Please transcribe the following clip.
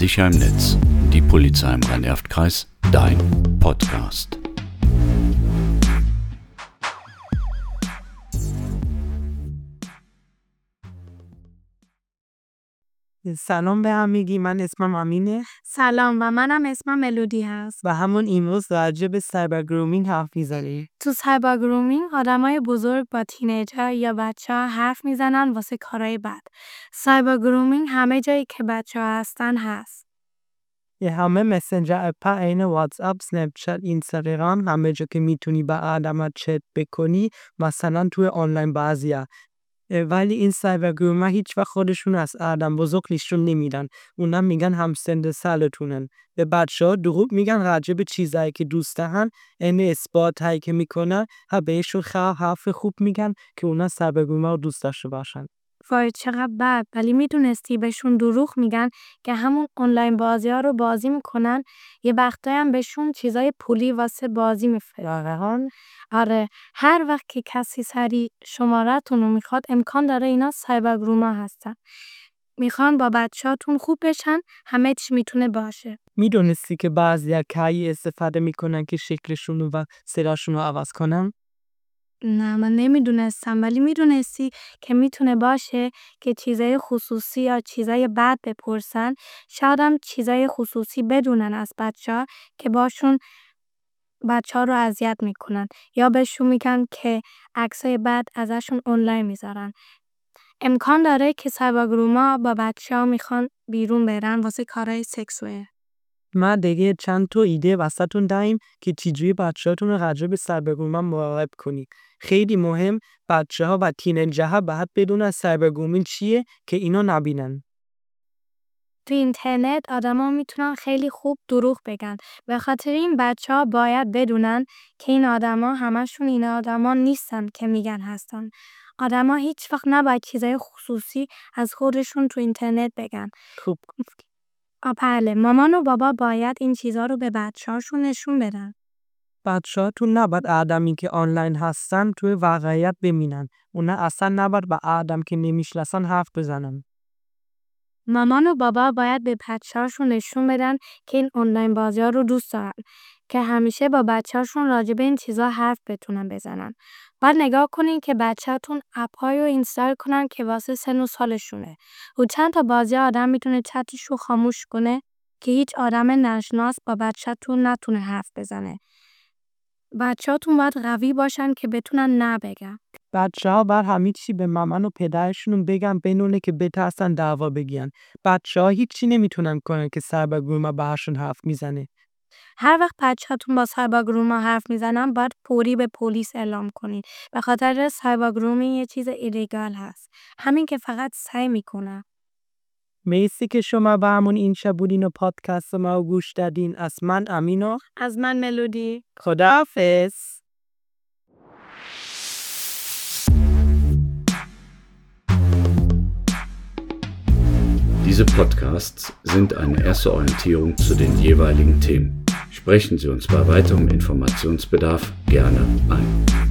Sicher im Netz. Die Polizei im Rhein-Erft-Kreis. Dein Podcast. سلام به همگی، من اسمم امینه سلام و منم اسمم ملودی هست. و همون امروز راجع به سایبر گرومینگ حرف میزنیم. تو سایبر گرومینگ آدمای بزرگ با تینیجر یا بچه‌ها حرف میزنن واسه کارهای بد. سایبر گرومینگ همه جایی که بچه‌ها هستن هست. یه همه مسنجر اپا عین واتساپ، اسنپچت، اینستاگرام، همه جا که میتونی با آدم چت بکنی، مثلا توی آنلاین بازیه. ولی این سایبر گرومینگ هیچ وقت خودشون از آدم بزرگ نشون نمیدن. اونا میگن هم سن سالتونن. به بچه‌ها دروغ میگن راجع به چیزایی که دوست دارن، این اثبات هایی که میکنن، بهشون حرف خوب میگن که اونا سایبر گرومینگ رو دوست داشته باشن. وای چقدر بد. ولی میدونستی بهشون دروغ میگن که همون آنلاین بازی‌ها رو بازی میکنن، یه وقتایی هم بهشون چیزای پولی واسه بازی میفرستن. آره، هر وقت که کسی سری شماره‌تون رو میخواد، امکان داره اینا سایبر گرومینگ هستن. میخوان با بچه‌هاتون خوب بشن، همه چی میتونه باشه. میدونستی که بعضی کایی استفاده میکنن که شکلشون و صداشون رو عوض کنن؟ نه من نمیدونستم، ولی میدونستی که میتونه باشه که چیزای خصوصی یا چیزای بد بپرسن، شاید هم چیزای خصوصی بدونن از بچه‌ها که باشون بچه‌ها رو اذیت میکنن یا بهشون میگن که عکسای بد ازشون آنلاین میذارن. امکان داره که سایبر گرومینگ با بچه‌ها میخوان بیرون برن واسه کارهای سکسوال. ما دیگه چند تا ایده واسهتون داریم که چجوری بچه‌هاتون رو راجع به سایبر گرومینگ مراقب کنید. خیلی مهم، بچه‌ها و تینیجرها باید بدونن سایبر گرومینگ چیه که اینا نبینن. تو اینترنت آدما میتونن خیلی خوب دروغ بگن. به خاطر این بچه‌ها باید بدونن که این آدما همشون این آدما نیستن که میگن هستن. آدما هیچ وقت نباید چیزای خصوصی از خودشون تو اینترنت بگن. خوب. بله، مامان و بابا باید این چیزا رو به بچه‌هاشون نشون بدن. بچه‌هاتون نباید آدمی که آنلاین هستن توی واقعیت ببینن. اونا اصلا نباید با آدم که نمیشناسن حرف بزنن. مامان و بابا باید به بچه‌هاشون نشون بدن که این آنلاین بازی‌ها رو دوست دارن، که همیشه با بچه‌هاشون راجع به این چیزا حرف بتونن بزنن. بعد نگاه کنین که بچه‌تون اپ‌هایی رو اینستال کنن که واسه سن و سالشونه. و چند تا بازی آدم میتونه چتش رو خاموش کنه که هیچ آدم ناشناس با بچه‌تون نتونه حرف بزنه. بچه‌تون باید قوی باشن که بتونن نه بگن. بچه‌ها بر همه چی به مامان و پدرشون بگن بدون که بترسن دعوا بگیرن. بچه‌ها هیچی نمیتونن کنن که سایبر گرومینگ باهاشون حرف میزنه. هر وقت بچه‌تون با سایبر گرومینگ حرف میزنن باید فوری به پلیس اعلام کنید. به خاطر سایبر گرومینگ یه چیز ایلیگال هست. همین که فقط سعی میکنه. مرسی که شما با همون این شب بودین و پادکست ما رو گوش دادین. از من امینو. از من ملودی. خداحافظ. Diese Podcasts sind eine erste Orientierung zu den jeweiligen Themen. Sprechen Sie uns bei weiterem Informationsbedarf gerne an.